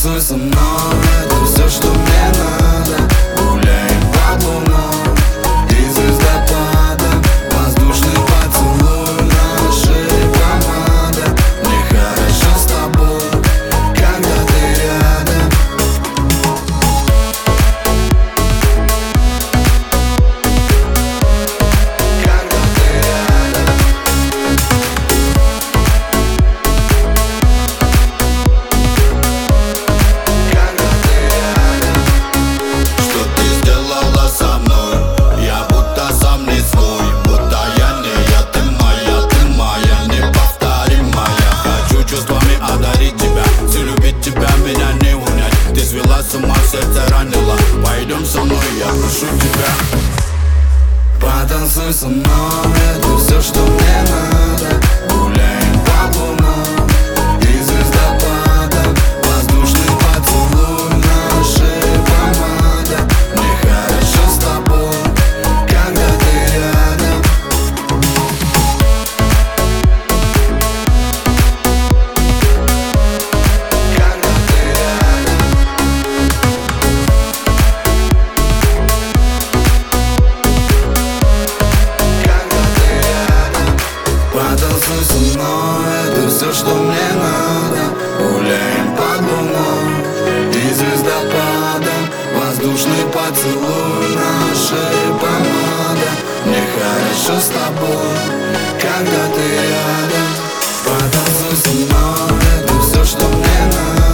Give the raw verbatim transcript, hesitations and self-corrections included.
Потанцуй со мной, это все, что мне надо. Гуляем под луной и звездопадом. Воздушный поцелуй, наши помада. Мне хорошо с тобой, когда ты рядом. Когда ты рядом. Когда ты рядом. Что ты сделала со мной? Я будто сам не свой. Будто я не я, ты моя, ты моя, неповторимая. Хочу чувствами одарить тебя, все любить тебя, меня не унять. Ты свела с ума, сердце ранила. Пойдем со мной, я прошу тебя. Потанцуй со мной, это все, что мне надо. Гуляем под луной и звездопадом. Воздушный поцелуй, наши помада. Мне хорошо с тобой, когда ты рядом. Когда ты рядом. Когда ты рядом. Потанцуй со мной, это все, что мне надо. Гуляем под луной и звездопадом. Воздушный поцелуй, наши помада. Мне хорошо с тобой, когда ты рядом. Потанцуй со мной, это все, что мне надо.